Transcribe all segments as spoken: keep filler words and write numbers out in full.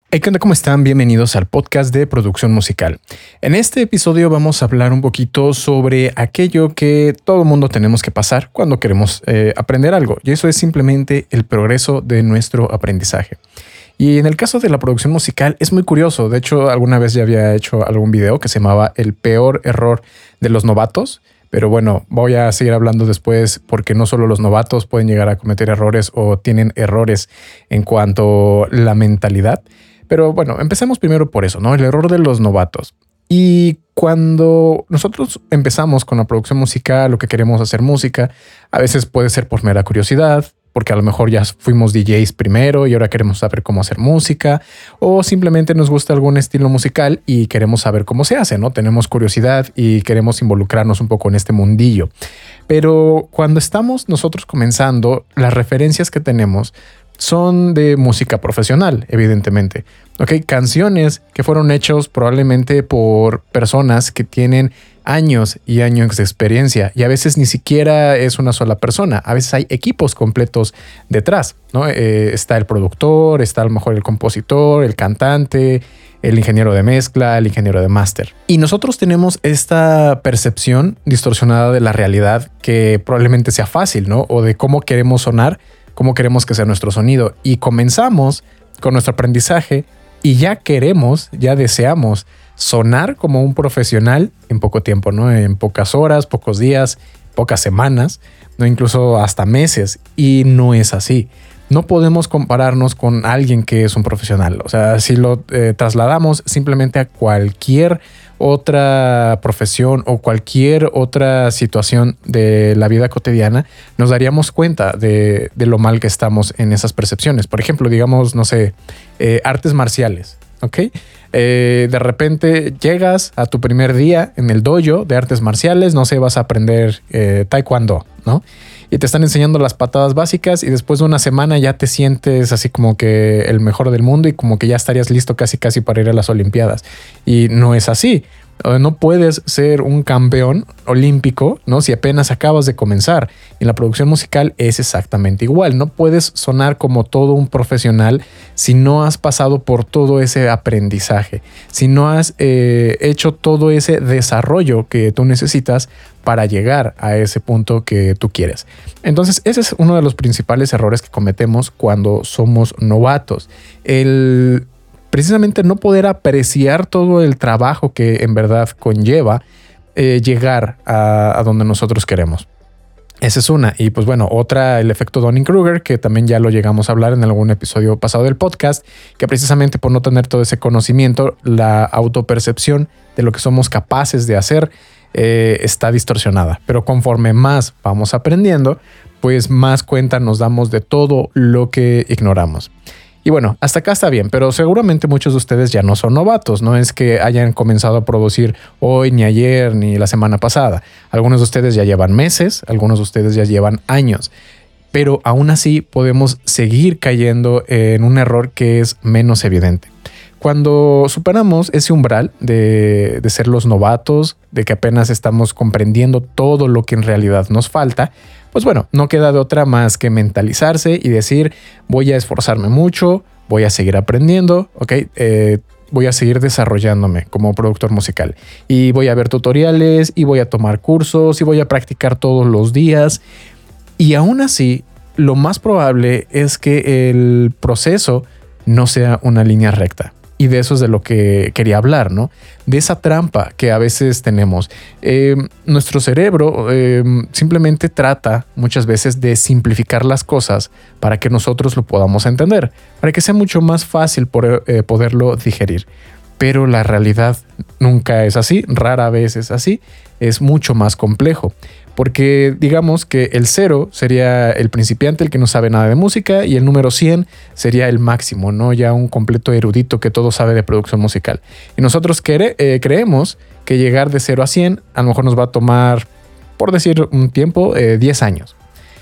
Hey, ¿qué onda? ¿Cómo están? Bienvenidos al podcast de producción musical. En este episodio vamos a hablar un poquito sobre aquello que todo mundo tenemos que pasar cuando queremos eh, aprender algo, y eso es simplemente el progreso de nuestro aprendizaje. Y en el caso de la producción musical es muy curioso. De hecho, alguna vez ya había hecho algún video que se llamaba El peor error de los novatos. Pero bueno, voy a seguir hablando después porque no solo los novatos pueden llegar a cometer errores o tienen errores en cuanto a la mentalidad. Pero bueno, empecemos primero por eso, ¿no? El error de los novatos. Y cuando nosotros empezamos con la producción musical, lo que queremos hacer música, a veces puede ser por mera curiosidad, porque a lo mejor ya fuimos D Js primero y ahora queremos saber cómo hacer música, o simplemente nos gusta algún estilo musical y queremos saber cómo se hace, ¿no? Tenemos curiosidad y queremos involucrarnos un poco en este mundillo. Pero cuando estamos nosotros comenzando, las referencias que tenemos son de música profesional, evidentemente. Ok, canciones que fueron hechos probablemente por personas que tienen años y años de experiencia, y a veces ni siquiera es una sola persona, a veces hay equipos completos detrás, ¿no? Eh, está el productor, está a lo mejor el compositor, el cantante, el ingeniero de mezcla, el ingeniero de máster. Y nosotros tenemos esta percepción distorsionada de la realidad que probablemente sea fácil, ¿no? O de cómo queremos sonar, cómo queremos que sea nuestro sonido, y comenzamos con nuestro aprendizaje y ya queremos, ya deseamos sonar como un profesional en poco tiempo, ¿no? En pocas horas, pocos días, pocas semanas, no incluso hasta meses, y no es así. No podemos compararnos con alguien que es un profesional. O sea, si lo eh, trasladamos simplemente a cualquier otra profesión o cualquier otra situación de la vida cotidiana, nos daríamos cuenta de, de lo mal que estamos en esas percepciones. Por ejemplo, digamos, no sé, eh, artes marciales, ¿ok? Eh, de repente llegas a tu primer día en el dojo de artes marciales, no sé, vas a aprender eh, taekwondo, ¿no? Y te están enseñando las patadas básicas y después de una semana ya te sientes así como que el mejor del mundo y como que ya estarías listo casi casi para ir a las Olimpiadas. Y no es así. No puedes ser un campeón olímpico, ¿no? Si apenas acabas de comenzar. En la producción musical es exactamente igual. No puedes sonar como todo un profesional si no has pasado por todo ese aprendizaje, si no has eh, hecho todo ese desarrollo que tú necesitas para llegar a ese punto que tú quieres. Entonces, ese es uno de los principales errores que cometemos cuando somos novatos. El precisamente no poder apreciar todo el trabajo que en verdad conlleva eh, llegar a, a donde nosotros queremos. Esa es una. Y pues bueno, otra, el efecto Dunning-Kruger, que también ya lo llegamos a hablar en algún episodio pasado del podcast, que precisamente por no tener todo ese conocimiento, la autopercepción de lo que somos capaces de hacer eh, está distorsionada. Pero conforme más vamos aprendiendo, pues más cuenta nos damos de todo lo que ignoramos. Y bueno, hasta acá está bien, pero seguramente muchos de ustedes ya no son novatos. No es que hayan comenzado a producir hoy, ni ayer, ni la semana pasada. Algunos de ustedes ya llevan meses, algunos de ustedes ya llevan años. Pero aún así podemos seguir cayendo en un error que es menos evidente. Cuando superamos ese umbral de, de ser los novatos, de que apenas estamos comprendiendo todo lo que en realidad nos falta, pues bueno, no queda de otra más que mentalizarse y decir, voy a esforzarme mucho, voy a seguir aprendiendo, ¿ok? Eh, voy a seguir desarrollándome como productor musical y voy a ver tutoriales y voy a tomar cursos y voy a practicar todos los días. Y aún así, lo más probable es que el proceso no sea una línea recta. Y de eso es de lo que quería hablar, ¿no? De esa trampa que a veces tenemos. Eh, nuestro cerebro eh, simplemente trata muchas veces de simplificar las cosas para que nosotros lo podamos entender, para que sea mucho más fácil por, eh, poderlo digerir. Pero la realidad nunca es así, rara vez es así, es mucho más complejo. Porque digamos que el cero sería el principiante, el que no sabe nada de música, y el número cien sería el máximo, ¿no? Ya un completo erudito que todo sabe de producción musical. Y nosotros cre- eh, creemos que llegar de cero a cien a lo mejor nos va a tomar, por decir un tiempo, eh, diez años.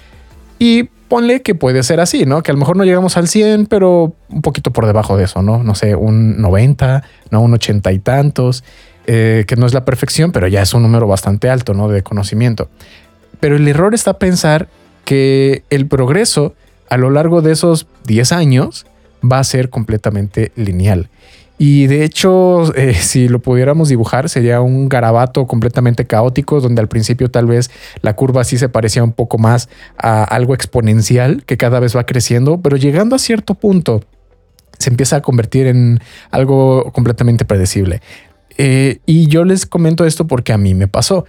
Y ponle que puede ser así, ¿no? Que a lo mejor no llegamos al cien, pero un poquito por debajo de eso, ¿no? No sé, un noventa, no un ochenta y tantos. Eh, que no es la perfección, pero ya es un número bastante alto, ¿no? De conocimiento. Pero el error está pensar que el progreso a lo largo de esos diez años va a ser completamente lineal. Y de hecho, eh, si lo pudiéramos dibujar, sería un garabato completamente caótico, donde al principio tal vez la curva sí se parecía un poco más a algo exponencial, que cada vez va creciendo, pero llegando a cierto punto se empieza a convertir en algo completamente predecible. Eh, y yo les comento esto porque a mí me pasó.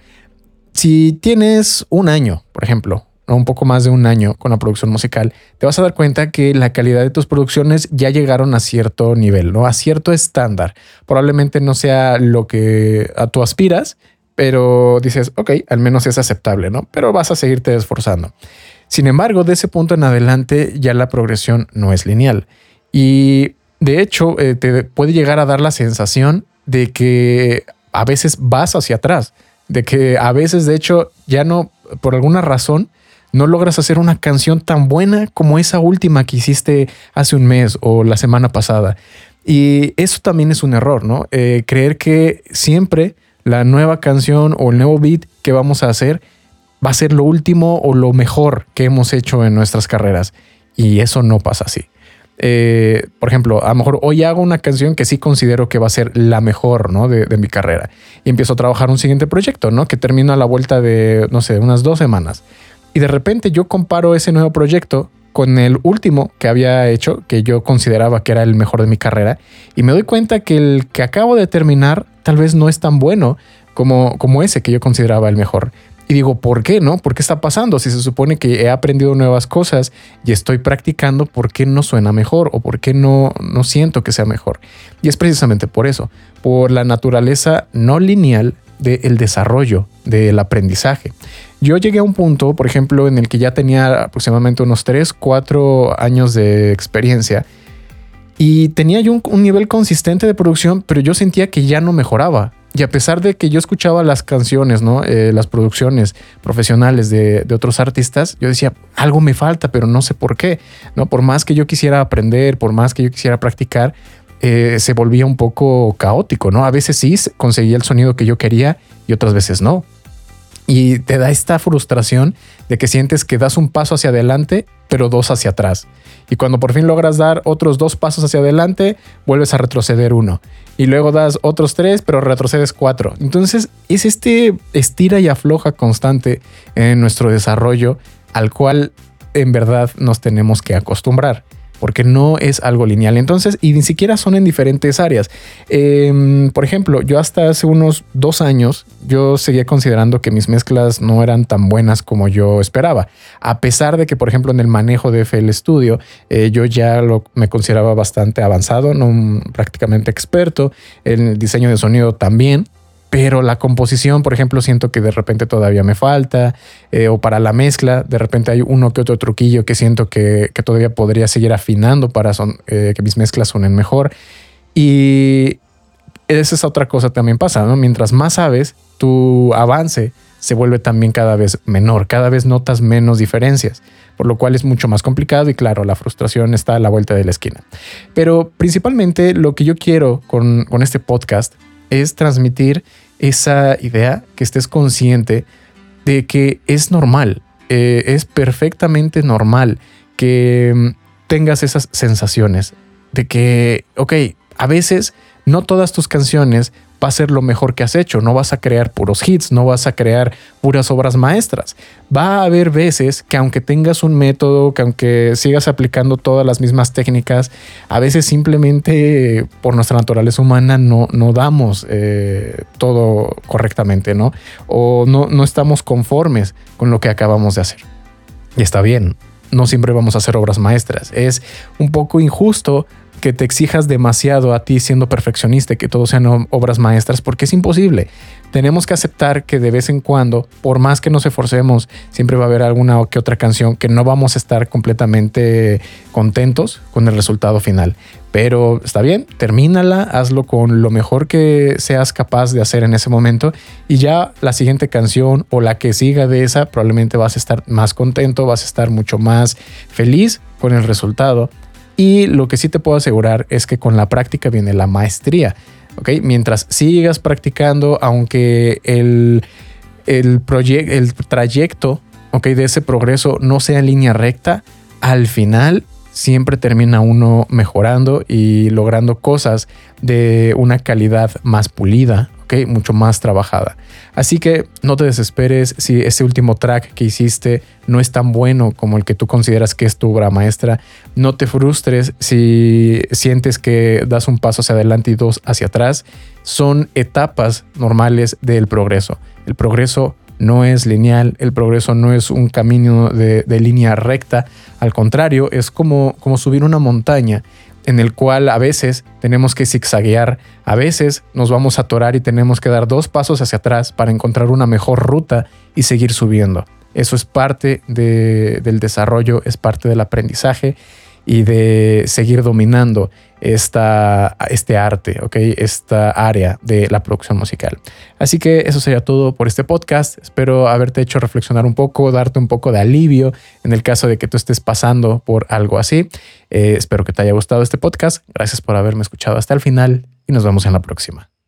Si tienes un año, por ejemplo, o un poco más de un año con la producción musical, te vas a dar cuenta que la calidad de tus producciones ya llegaron a cierto nivel, ¿no? A cierto estándar. Probablemente no sea lo que a tú aspiras, pero dices, ok, al menos es aceptable, ¿no? Pero vas a seguirte esforzando. Sin embargo, de ese punto en adelante ya la progresión no es lineal. Y de hecho, eh, te puede llegar a dar la sensación de que a veces vas hacia atrás, de que a veces, de hecho, ya no, por alguna razón, no logras hacer una canción tan buena como esa última que hiciste hace un mes o la semana pasada. Y eso también es un error, ¿no? Eh, creer que siempre la nueva canción o el nuevo beat que vamos a hacer va a ser lo último o lo mejor que hemos hecho en nuestras carreras. Y eso no pasa así. Eh, por ejemplo, a lo mejor hoy hago una canción que sí considero que va a ser la mejor, ¿no? de, de mi carrera. Y empiezo a trabajar un siguiente proyecto, ¿no? Que termina a la vuelta de, no sé, unas dos semanas. Y de repente yo comparo ese nuevo proyecto con el último que había hecho, que yo consideraba que era el mejor de mi carrera, y me doy cuenta que el que acabo de terminar tal vez no es tan bueno como, como ese que yo consideraba el mejor. Y digo, ¿por qué no? ¿Por qué está pasando? Si se supone que he aprendido nuevas cosas y estoy practicando, ¿por qué no suena mejor? ¿O por qué no, no siento que sea mejor? Y es precisamente por eso, por la naturaleza no lineal del desarrollo, del aprendizaje. Yo llegué a un punto, por ejemplo, en el que ya tenía aproximadamente unos tres, cuatro años de experiencia y tenía yo un, un nivel consistente de producción, pero yo sentía que ya no mejoraba. Y a pesar de que yo escuchaba las canciones, ¿no? Eh, las producciones profesionales de, de otros artistas, yo decía, algo me falta, pero no sé por qué, ¿no? Por más que yo quisiera aprender, por más que yo quisiera practicar, eh, se volvía un poco caótico, ¿no? A veces sí conseguía el sonido que yo quería y otras veces no. Y te da esta frustración de que sientes que das un paso hacia adelante, pero dos hacia atrás. Y cuando por fin logras dar otros dos pasos hacia adelante, vuelves a retroceder uno. Y luego das otros tres, pero retrocedes cuatro. Entonces es este estira y afloja constante en nuestro desarrollo al cual en verdad nos tenemos que acostumbrar, porque no es algo lineal. Entonces, y ni siquiera son en diferentes áreas. Eh, por ejemplo, yo hasta hace unos dos años, yo seguía considerando que mis mezclas no eran tan buenas como yo esperaba. A pesar de que, por ejemplo, en el manejo de F L Studio, eh, yo ya lo, me consideraba bastante avanzado, no prácticamente experto. En el diseño de sonido también. Pero la composición, por ejemplo, siento que de repente todavía me falta, eh, o para la mezcla, de repente hay uno que otro truquillo que siento que, que todavía podría seguir afinando para son, eh, que mis mezclas suenen mejor. Y esa es otra cosa que también pasa, ¿no? Mientras más sabes, tu avance se vuelve también cada vez menor, cada vez notas menos diferencias, por lo cual es mucho más complicado y claro, la frustración está a la vuelta de la esquina. Pero principalmente lo que yo quiero con, con este podcast es transmitir esa idea, que estés consciente de que es normal, eh, es perfectamente normal que tengas esas sensaciones de que, ok, a veces no todas tus canciones va a ser lo mejor que has hecho, no vas a crear puros hits, no vas a crear puras obras maestras. Va a haber veces que aunque tengas un método, que aunque sigas aplicando todas las mismas técnicas, a veces simplemente por nuestra naturaleza humana no, no damos eh, todo correctamente, ¿no? O no, no estamos conformes con lo que acabamos de hacer. Y está bien, no siempre vamos a hacer obras maestras. Es un poco injusto que te exijas demasiado a ti siendo perfeccionista y que todo sean obras maestras, porque es imposible. Tenemos que aceptar que de vez en cuando, por más que nos esforcemos, siempre va a haber alguna o que otra canción que no vamos a estar completamente contentos con el resultado final. Pero está bien, termínala, hazlo con lo mejor que seas capaz de hacer en ese momento y ya la siguiente canción o la que siga de esa probablemente vas a estar más contento, vas a estar mucho más feliz con el resultado. Y lo que sí te puedo asegurar es que con la práctica viene la maestría, ¿ok? Mientras sigas practicando, aunque el, el, proye- el trayecto, ¿ok?, de ese progreso no sea en línea recta, al final siempre termina uno mejorando y logrando cosas de una calidad más pulida, ¿ok? Mucho más trabajada. Así que no te desesperes si ese último track que hiciste no es tan bueno como el que tú consideras que es tu obra maestra. No te frustres si sientes que das un paso hacia adelante y dos hacia atrás. Son etapas normales del progreso. El progreso no es lineal, el progreso no es un camino de, de línea recta. Al contrario, es como, como subir una montaña en el cual a veces tenemos que zigzaguear, a veces nos vamos a atorar y tenemos que dar dos pasos hacia atrás para encontrar una mejor ruta y seguir subiendo. Eso es parte de, del desarrollo, es parte del aprendizaje y de seguir dominando esta, este arte, ¿ok? Esta área de la producción musical. Así que eso sería todo por este podcast. Espero haberte hecho reflexionar un poco, darte un poco de alivio en el caso de que tú estés pasando por algo así. Eh, espero que te haya gustado este podcast. Gracias por haberme escuchado hasta el final y nos vemos en la próxima.